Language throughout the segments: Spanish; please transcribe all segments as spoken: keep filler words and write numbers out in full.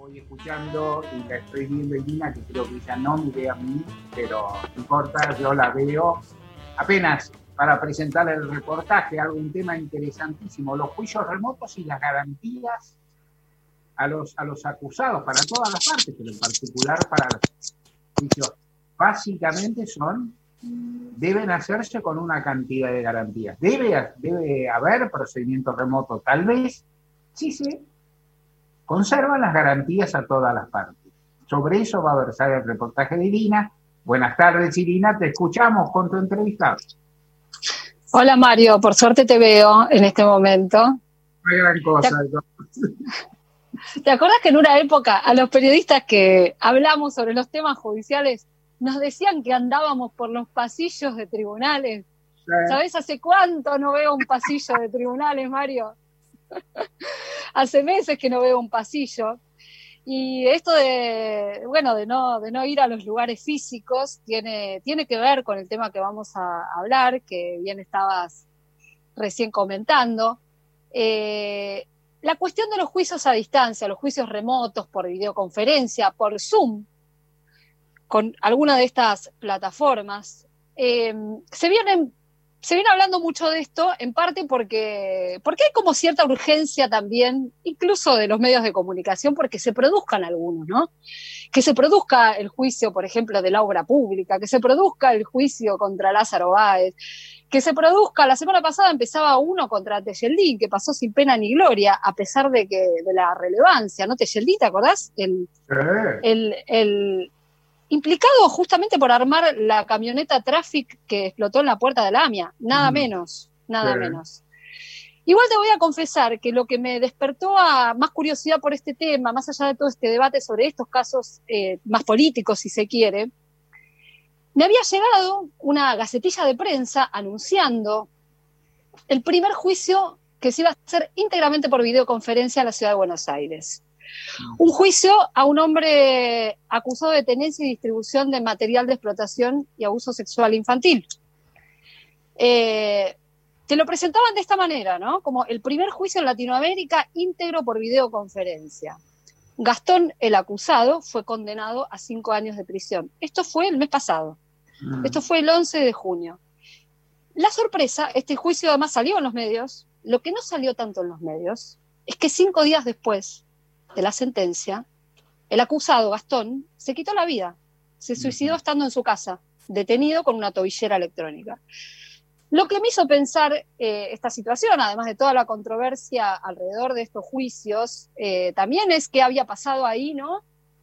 voy escuchando y la estoy viendo en Lina, que creo que ella no me ve a mí, pero no importa, yo la veo. Apenas para presentar el reportaje, algún tema interesantísimo, los juicios remotos y las garantías a los, a los acusados, para todas las partes, pero en particular para los juicios. Básicamente son, deben hacerse con una cantidad de garantías. Debe, debe haber procedimiento remoto, tal vez, sí, sí, conservan las garantías a todas las partes. Sobre eso va a versar el reportaje de Irina. Buenas tardes, Irina, te escuchamos con tu entrevistado. Hola, Mario, por suerte te veo en este momento. No hay gran cosa. ¿Te, ¿Te acuerdas que en una época a los periodistas que hablamos sobre los temas judiciales nos decían que andábamos por los pasillos de tribunales? Sí. ¿Sabés hace cuánto no veo un pasillo de tribunales, Mario? Hace meses que no veo un pasillo. Y esto de, bueno, de no, de no ir a los lugares físicos tiene, tiene que ver con el tema que vamos a hablar, que bien estabas recién comentando. Eh, la cuestión de los juicios a distancia, los juicios remotos por videoconferencia, por Zoom, con alguna de estas plataformas, eh, se vienen Se viene hablando mucho de esto, en parte porque, porque hay como cierta urgencia también, incluso de los medios de comunicación, porque se produzcan algunos, ¿no? Que se produzca el juicio, por ejemplo, de la obra pública, que se produzca el juicio contra Lázaro Báez, que se produzca, la semana pasada empezaba uno contra Tejeldín, que pasó sin pena ni gloria, a pesar de que de la relevancia, ¿no? Tejeldín, ¿te acordás? El, el, el implicado justamente por armar la camioneta Traffic que explotó en la puerta de la AMIA, nada mm. menos, nada sí. menos. Igual te voy a confesar que lo que me despertó a más curiosidad por este tema, más allá de todo este debate sobre estos casos eh, más políticos, si se quiere, me había llegado una gacetilla de prensa anunciando el primer juicio que se iba a hacer íntegramente por videoconferencia en la ciudad de Buenos Aires. Un juicio a un hombre acusado de tenencia y distribución de material de explotación y abuso sexual infantil. Eh, te lo presentaban de esta manera, ¿no? Como el primer juicio en Latinoamérica íntegro por videoconferencia. Gastón, el acusado, fue condenado a cinco años de prisión. Esto fue el mes pasado. Mm. Esto fue el once de junio. La sorpresa, este juicio además salió en los medios. Lo que no salió tanto en los medios es que cinco días después de la sentencia, el acusado, Gastón, se quitó la vida. Se suicidó estando en su casa, detenido con una tobillera electrónica. Lo que me hizo pensar eh, esta situación, además de toda la controversia alrededor de estos juicios, eh, también es que había pasado ahí, ¿no?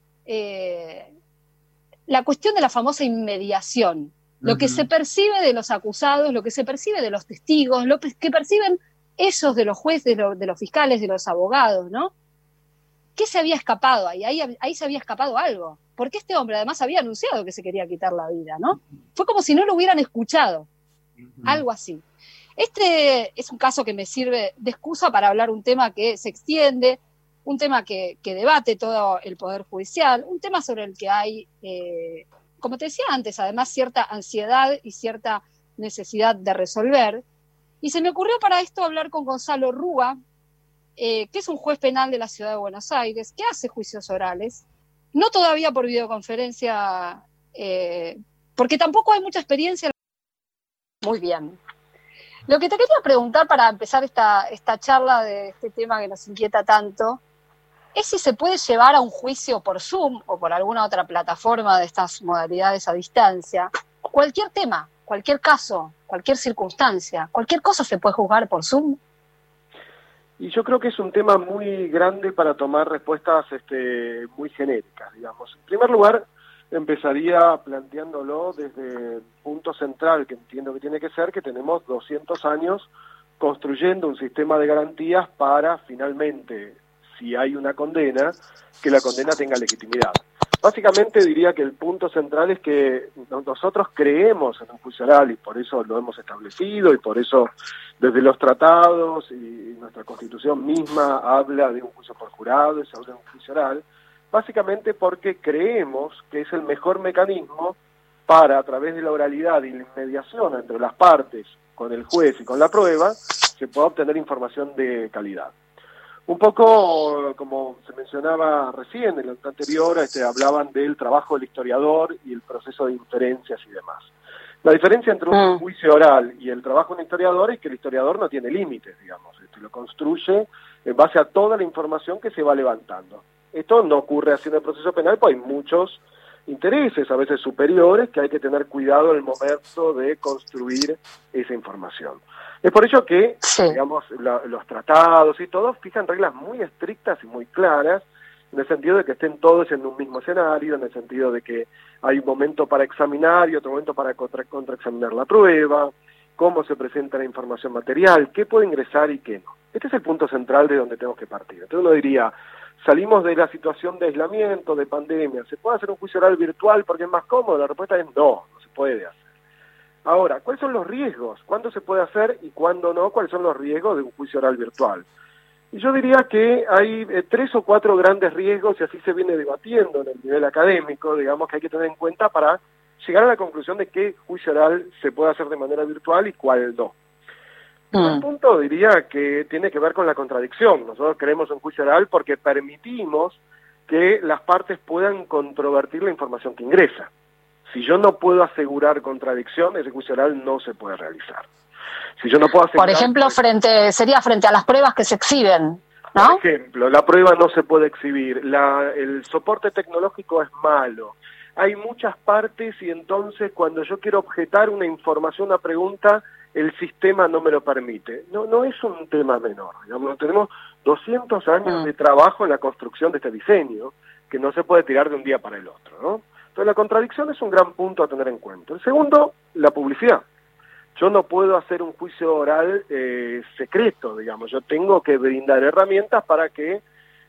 Eh, la cuestión de la famosa inmediación. Lo uh-huh. que se percibe de los acusados, lo que se percibe de los testigos, lo que perciben ellos de los jueces, de, lo, de los fiscales, de los abogados, ¿no? ¿Qué se había escapado ahí? ahí? Ahí se había escapado algo. Porque este hombre además había anunciado que se quería quitar la vida, ¿no? Fue como si no lo hubieran escuchado. Uh-huh. Algo así. Este es un caso que me sirve de excusa para hablar un tema que se extiende, un tema que, que debate todo el Poder Judicial, un tema sobre el que hay, eh, como te decía antes, además cierta ansiedad y cierta necesidad de resolver. Y se me ocurrió para esto hablar con Gonzalo Rúa, Eh, que es un juez penal de la ciudad de Buenos Aires, que hace juicios orales, no todavía por videoconferencia, eh, porque tampoco hay mucha experiencia. Muy bien. Lo que te quería preguntar para empezar esta, esta charla de este tema que nos inquieta tanto, es si se puede llevar a un juicio por Zoom o por alguna otra plataforma de estas modalidades a distancia, cualquier tema, cualquier caso, cualquier circunstancia, cualquier cosa se puede juzgar por Zoom. Y yo creo que es un tema muy grande para tomar respuestas este, muy genéricas, digamos. En primer lugar, empezaría planteándolo desde el punto central, que entiendo que tiene que ser, que tenemos doscientos años construyendo un sistema de garantías para, finalmente, si hay una condena, que la condena tenga legitimidad. Básicamente diría que el punto central es que nosotros creemos en un juicio oral y por eso lo hemos establecido y por eso desde los tratados y nuestra Constitución misma habla de un juicio por jurado y se habla de un juicio oral, básicamente porque creemos que es el mejor mecanismo para, a través de la oralidad y la inmediación entre las partes, con el juez y con la prueba, se pueda obtener información de calidad. Un poco, como se mencionaba recién, en el anterior, este, hablaban del trabajo del historiador y el proceso de inferencias y demás. La diferencia entre un juicio oral y el trabajo de un historiador es que el historiador no tiene límites, digamos, este, lo construye en base a toda la información que se va levantando. Esto no ocurre así en el proceso penal, pues hay muchos intereses, a veces superiores, que hay que tener cuidado en el momento de construir esa información. Es por ello que, sí. digamos, la, los tratados y todo fijan reglas muy estrictas y muy claras, en el sentido de que estén todos en un mismo escenario, en el sentido de que hay un momento para examinar y otro momento para contra, contraexaminar la prueba, cómo se presenta la información material, qué puede ingresar y qué no. Este es el punto central de donde tenemos que partir. Entonces uno diría, salimos de la situación de aislamiento, de pandemia, ¿se puede hacer un juicio oral virtual porque es más cómodo? La respuesta es no, no se puede hacer. Ahora, ¿cuáles son los riesgos? ¿Cuándo se puede hacer y cuándo no? ¿Cuáles son los riesgos de un juicio oral virtual? Y yo diría que hay eh, tres o cuatro grandes riesgos, y así se viene debatiendo en el nivel académico, digamos, que hay que tener en cuenta para llegar a la conclusión de qué juicio oral se puede hacer de manera virtual y cuál no. El primer punto diría que tiene que ver con la contradicción. Nosotros creemos en juicio oral porque permitimos que las partes puedan controvertir la información que ingresa. Si yo no puedo asegurar contradicción, ese juicio oral no se puede realizar. Si yo no puedo asegurar, por ejemplo, pues, frente sería frente a las pruebas que se exhiben, ¿no? Por ejemplo, la prueba no se puede exhibir, la, el soporte tecnológico es malo, hay muchas partes y entonces cuando yo quiero objetar una información, una pregunta, el sistema no me lo permite. No, no es un tema menor, digamos, tenemos doscientos años mm. de trabajo en la construcción de este diseño, que no se puede tirar de un día para el otro, ¿no? Entonces la contradicción es un gran punto a tener en cuenta. El segundo, la publicidad. Yo no puedo hacer un juicio oral eh, secreto, digamos, yo tengo que brindar herramientas para que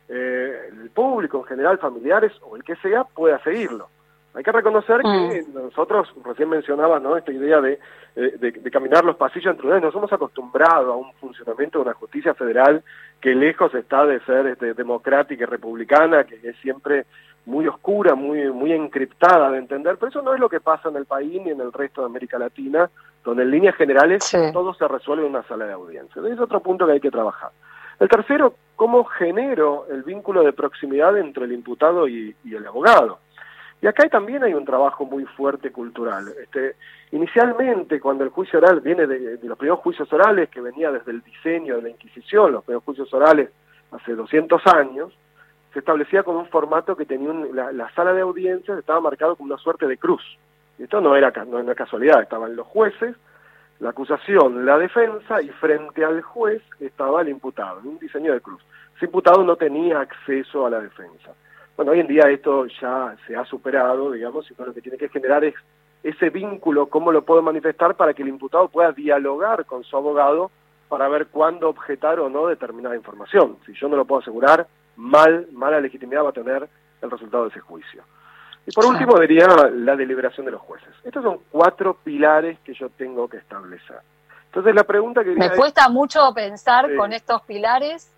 eh, el público en general, familiares o el que sea, pueda seguirlo. Hay que reconocer mm. que nosotros, recién mencionaba, ¿no?, esta idea de, de, de caminar los pasillos entre tribunales, nos hemos acostumbrado a un funcionamiento de una justicia federal que lejos está de ser este, democrática y republicana, que es siempre muy oscura, muy, muy encriptada de entender, pero eso no es lo que pasa en el país ni en el resto de América Latina, donde en líneas generales sí. todo se resuelve en una sala de audiencia. Ese es otro punto que hay que trabajar. El tercero, ¿cómo genero el vínculo de proximidad entre el imputado y, y el abogado? Y acá también hay un trabajo muy fuerte cultural. Este, inicialmente, cuando el juicio oral viene de, de los primeros juicios orales, que venía desde el diseño de la Inquisición, los primeros juicios orales hace doscientos años, se establecía con un formato que tenía un, la, la sala de audiencias estaba marcado como una suerte de cruz. Y esto no era, no era casualidad, estaban los jueces, la acusación, la defensa, y frente al juez estaba el imputado, en un diseño de cruz. Ese imputado no tenía acceso a la defensa. Bueno, hoy en día esto ya se ha superado, digamos, y lo que tiene que generar es ese vínculo, cómo lo puedo manifestar para que el imputado pueda dialogar con su abogado para ver cuándo objetar o no determinada información. Si yo no lo puedo asegurar, mal, mala legitimidad va a tener el resultado de ese juicio. Y por último diría la deliberación de los jueces. Estos son cuatro pilares que yo tengo que establecer. Entonces la pregunta que me es, cuesta mucho pensar eh, con estos pilares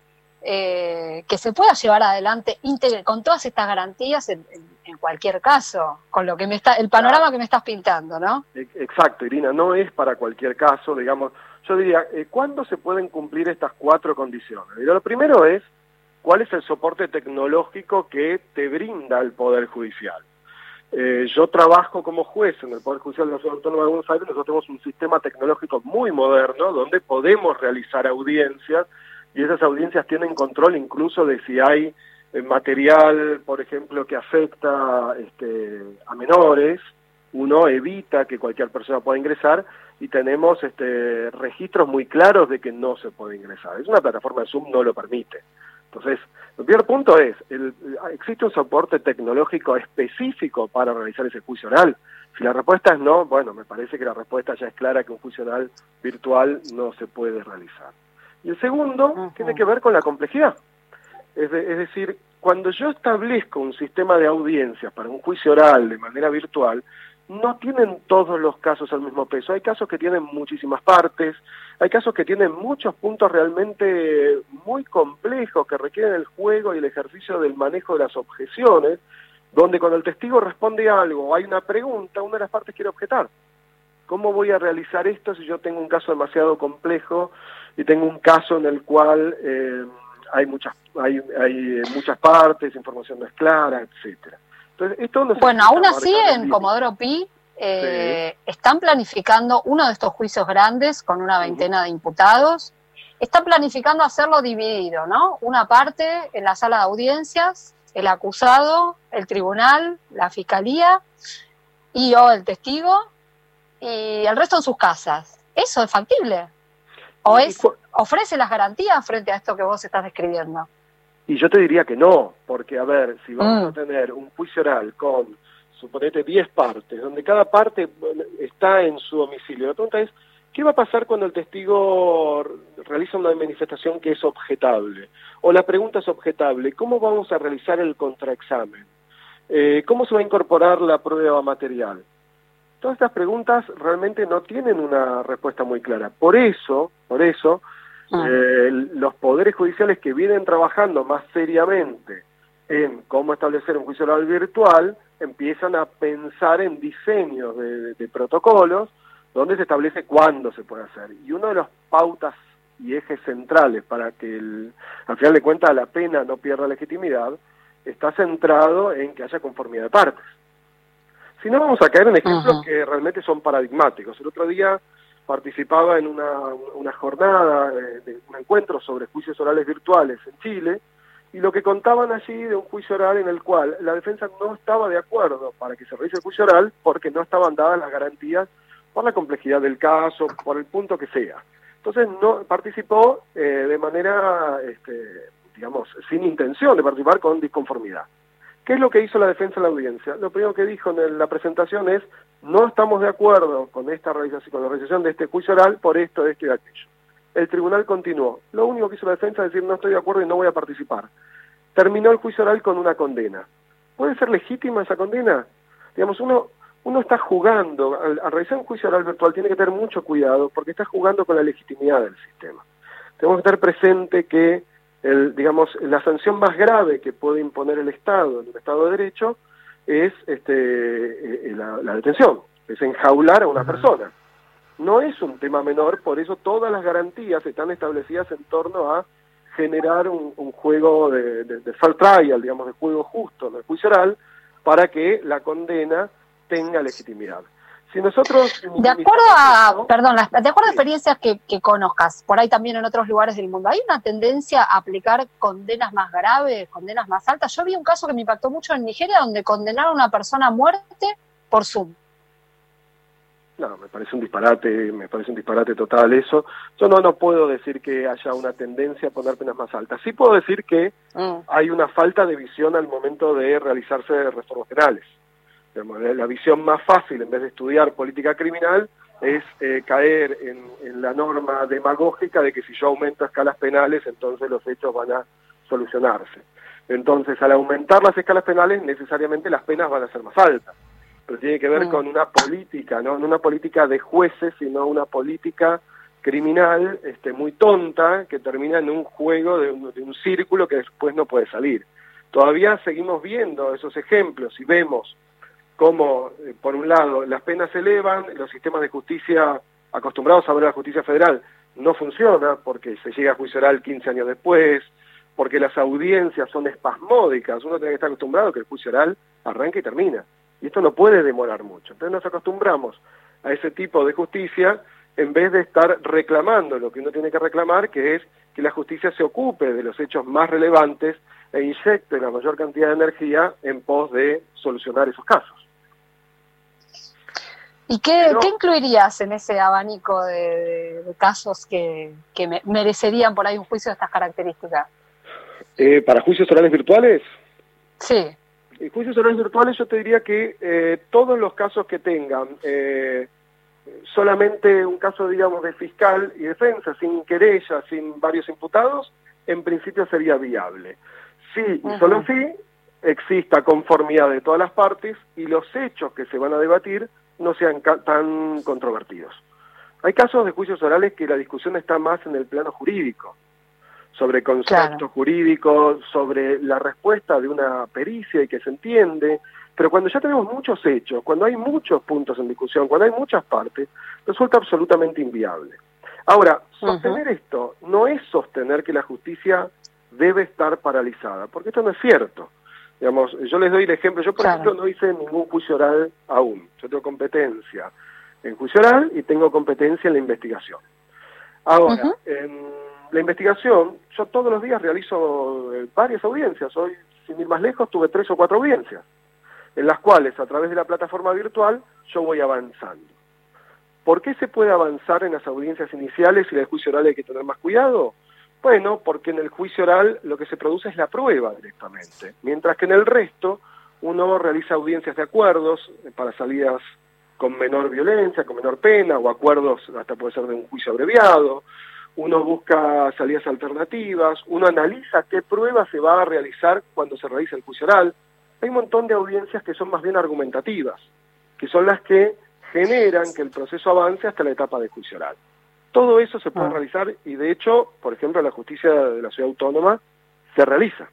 eh, que se pueda llevar adelante íntegre, con todas estas garantías en, en, en cualquier caso, con lo que me está, el panorama claro. que me estás pintando, ¿no? Exacto, Irina, no es para cualquier caso, digamos. Yo diría, eh, ¿cuándo se pueden cumplir estas cuatro condiciones? Y lo primero es, ¿cuál es el soporte tecnológico que te brinda el Poder Judicial? Eh, yo trabajo como juez en el Poder Judicial de la Ciudad Autónoma de Buenos Aires, nosotros tenemos un sistema tecnológico muy moderno donde podemos realizar audiencias y esas audiencias tienen control incluso de si hay eh, material, por ejemplo, que afecta este, a menores, uno evita que cualquier persona pueda ingresar y tenemos este, registros muy claros de que no se puede ingresar. Es una plataforma de Zoom, no lo permite. Entonces, el primer punto es, el, ¿existe un soporte tecnológico específico para realizar ese juicio oral? Si la respuesta es no, bueno, me parece que la respuesta ya es clara que un juicio oral virtual no se puede realizar. Y el segundo uh-huh. tiene que ver con la complejidad. Es, de, es decir, cuando yo establezco un sistema de audiencias para un juicio oral de manera virtual, no tienen todos los casos al mismo peso. Hay casos que tienen muchísimas partes, hay casos que tienen muchos puntos realmente muy complejos que requieren el juego y el ejercicio del manejo de las objeciones, donde cuando el testigo responde algo o hay una pregunta, una de las partes quiere objetar. ¿Cómo voy a realizar esto si yo tengo un caso demasiado complejo y tengo un caso en el cual eh, hay muchas hay, hay muchas partes, información no es clara, etcétera. Entonces, esto no bueno, aún así en Comodoro Pi eh, sí. están planificando uno de estos juicios grandes con una veintena uh-huh. de imputados. Están planificando hacerlo dividido, ¿no? Una parte en la sala de audiencias, el acusado, el tribunal, la fiscalía y o el testigo, y el resto en sus casas. ¿Eso es factible? ¿O es, ofrece las garantías frente a esto que vos estás describiendo? Y yo te diría que no, porque, a ver, si vamos mm. a tener un juicio oral con, suponete, diez partes, donde cada parte está en su domicilio, la pregunta es, ¿qué va a pasar cuando el testigo realiza una manifestación que es objetable? O la pregunta es objetable, ¿cómo vamos a realizar el contraexamen? Eh, ¿Cómo se va a incorporar la prueba material? Todas estas preguntas realmente no tienen una respuesta muy clara. Por eso, por eso, ah. eh, los poderes judiciales que vienen trabajando más seriamente en cómo establecer un juicio oral virtual, empiezan a pensar en diseños de, de, de protocolos donde se establece cuándo se puede hacer. Y una de las pautas y ejes centrales para que, el, al final de cuentas, la pena no pierda legitimidad, está centrado en que haya conformidad de partes. Si no, vamos a caer en ejemplos uh-huh. que realmente son paradigmáticos. El otro día participaba en una, una jornada, de, de un encuentro sobre juicios orales virtuales en Chile, y lo que contaban allí de un juicio oral en el cual la defensa no estaba de acuerdo para que se realice el juicio oral porque no estaban dadas las garantías por la complejidad del caso, por el punto que sea. Entonces no participó eh, de manera, este, digamos, sin intención de participar, con disconformidad. ¿Qué es lo que hizo la defensa en la audiencia? Lo primero que dijo en la presentación es, no estamos de acuerdo con esta realización, con la realización de este juicio oral por esto, esto y aquello. El tribunal continuó. Lo único que hizo la defensa es decir, no estoy de acuerdo y no voy a participar. Terminó el juicio oral con una condena. ¿Puede ser legítima esa condena? Digamos, uno... Uno está jugando, al, al realizar un juicio oral virtual tiene que tener mucho cuidado porque está jugando con la legitimidad del sistema. Tenemos que tener presente que, el, digamos, la sanción más grave que puede imponer el Estado en un Estado de Derecho es este, eh, la, la detención, es enjaular a una persona. No es un tema menor, por eso todas las garantías están establecidas en torno a generar un, un juego de, de, de fair trial, digamos, de juego justo en el juicio oral, para que la condena tenga legitimidad. Si nosotros... De acuerdo a, perdón, de acuerdo a experiencias que, que conozcas, por ahí también en otros lugares del mundo, ¿hay una tendencia a aplicar condenas más graves, condenas más altas? Yo vi un caso que me impactó mucho en Nigeria, donde condenaron a una persona a muerte por Zoom. No, me parece un disparate, me parece un disparate total eso. Yo no, no puedo decir que haya una tendencia a poner penas más altas. Sí puedo decir que mm. hay una falta de visión al momento de realizarse reformas penales. La visión más fácil, en vez de estudiar política criminal, es eh, caer en, en la norma demagógica de que si yo aumento escalas penales, entonces los hechos van a solucionarse. Entonces, al aumentar las escalas penales, necesariamente las penas van a ser más altas. Pero tiene que ver mm. con una política, ¿no? No una política de jueces, sino una política criminal este, muy tonta, que termina en un juego de un, de un círculo que después no puede salir. Todavía seguimos viendo esos ejemplos y vemos cómo, eh, por un lado, las penas se elevan, los sistemas de justicia acostumbrados a ver la justicia federal no funciona porque se llega a juicio oral quince años después, porque las audiencias son espasmódicas, uno tiene que estar acostumbrado a que el juicio oral arranca y termina, y esto no puede demorar mucho. Entonces nos acostumbramos a ese tipo de justicia en vez de estar reclamando lo que uno tiene que reclamar, que es que la justicia se ocupe de los hechos más relevantes e inyecte la mayor cantidad de energía en pos de solucionar esos casos. ¿Y qué, Pero, ¿qué incluirías en ese abanico de, de, de casos que, que me, merecerían por ahí un juicio de estas características? Eh, ¿Para juicios orales virtuales? Sí. En juicios orales virtuales yo te diría que eh, todos los casos que tengan eh, solamente un caso, digamos, de fiscal y defensa, sin querella, sin varios imputados, en principio sería viable. Sí, y uh-huh. solo si exista conformidad de todas las partes y los hechos que se van a debatir no sean ca- tan controvertidos. Hay casos de juicios orales que la discusión está más en el plano jurídico, sobre conceptos claro. jurídicos, sobre la respuesta de una pericia y que se entiende, pero cuando ya tenemos muchos hechos, cuando hay muchos puntos en discusión, cuando hay muchas partes, resulta absolutamente inviable. Ahora, sostener uh-huh. esto no es sostener que la justicia debe estar paralizada, porque esto no es cierto. Digamos, yo les doy el ejemplo, yo por Claro. ejemplo no hice ningún juicio oral aún, yo tengo competencia en juicio oral y tengo competencia en la investigación. Ahora, Uh-huh. en la investigación, yo todos los días realizo eh, varias audiencias, hoy, sin ir más lejos, tuve tres o cuatro audiencias, en las cuales a través de la plataforma virtual yo voy avanzando. ¿Por qué se puede avanzar en las audiencias iniciales y en el juicio oral hay que tener más cuidado? Bueno, porque en el juicio oral lo que se produce es la prueba directamente, mientras que en el resto uno realiza audiencias de acuerdos para salidas con menor violencia, con menor pena, o acuerdos hasta puede ser de un juicio abreviado, uno busca salidas alternativas, uno analiza qué prueba se va a realizar cuando se realiza el juicio oral. Hay un montón de audiencias que son más bien argumentativas, que son las que generan que el proceso avance hasta la etapa de juicio oral. Todo eso se puede Ah. realizar y de hecho, por ejemplo, la justicia de la ciudad autónoma se realiza.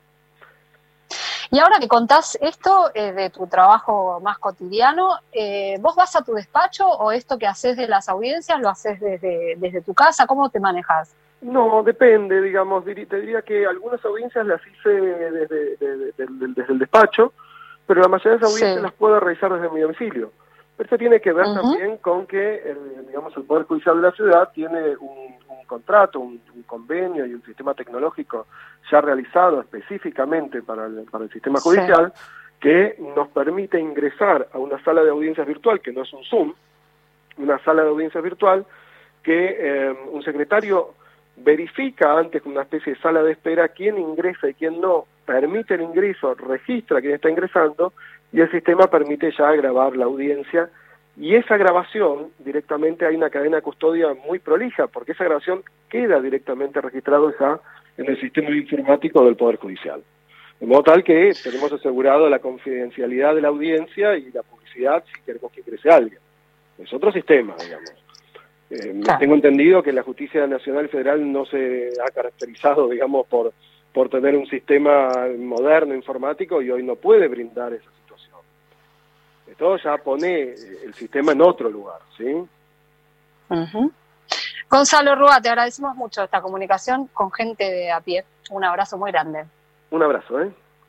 Y ahora que contás esto eh, de tu trabajo más cotidiano, eh, ¿vos vas a tu despacho o esto que haces de las audiencias lo haces desde, desde tu casa? ¿Cómo te manejas? No, depende, digamos, diri- te diría que algunas audiencias las hice desde, de- de- de- de- desde el despacho, pero la mayoría de las audiencias Sí. las puedo realizar desde mi domicilio. Pero esto tiene que ver Ujú. también con que, el, digamos, el Poder Judicial de la ciudad tiene un, un contrato, un, un convenio y un sistema tecnológico ya realizado específicamente para el, para el sistema Sí. judicial, que nos permite ingresar a una sala de audiencias virtual, que no es un Zoom, una sala de audiencias virtual, que eh, un secretario verifica antes con una especie de sala de espera quién ingresa y quién no, permite el ingreso, registra quién está ingresando y el sistema permite ya grabar la audiencia y esa grabación directamente hay una cadena de custodia muy prolija porque esa grabación queda directamente registrado ya en el sistema informático del Poder Judicial. De modo tal que tenemos asegurado la confidencialidad de la audiencia y la publicidad si queremos que ingrese alguien. Es otro sistema, digamos. Eh, Claro. Tengo entendido que la Justicia Nacional Federal no se ha caracterizado, digamos, por, por tener un sistema moderno informático y hoy no puede brindar esa situación. Esto ya pone el sistema en otro lugar, ¿sí? Uh-huh. Gonzalo Rúa, te agradecemos mucho esta comunicación con gente de a pie. Un abrazo muy grande. Un abrazo, ¿eh?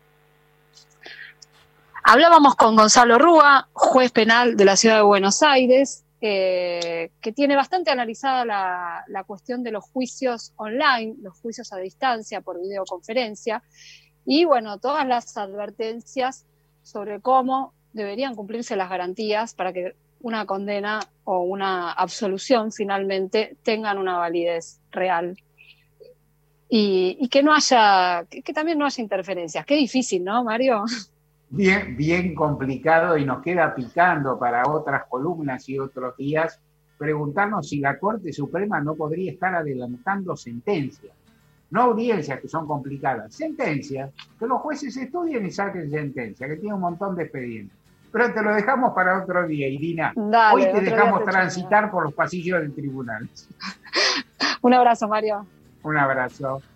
Hablábamos con Gonzalo Rúa, juez penal de la Ciudad de Buenos Aires, eh, que tiene bastante analizada la, la cuestión de los juicios online, los juicios a distancia por videoconferencia, y bueno, todas las advertencias sobre cómo deberían cumplirse las garantías para que una condena o una absolución finalmente tengan una validez real. Y, y que no haya, que, que también no haya interferencias. Qué difícil, ¿no, Mario? Bien, bien complicado y nos queda picando para otras columnas y otros días preguntarnos si la Corte Suprema no podría estar adelantando sentencias, no audiencias que son complicadas, sentencias, que los jueces estudien y saquen sentencias, que tiene un montón de expedientes. Pero te lo dejamos para otro día, Irina. Dale, Hoy te otro día dejamos te transitar por los pasillos del tribunal. Un abrazo, Mario. Un abrazo.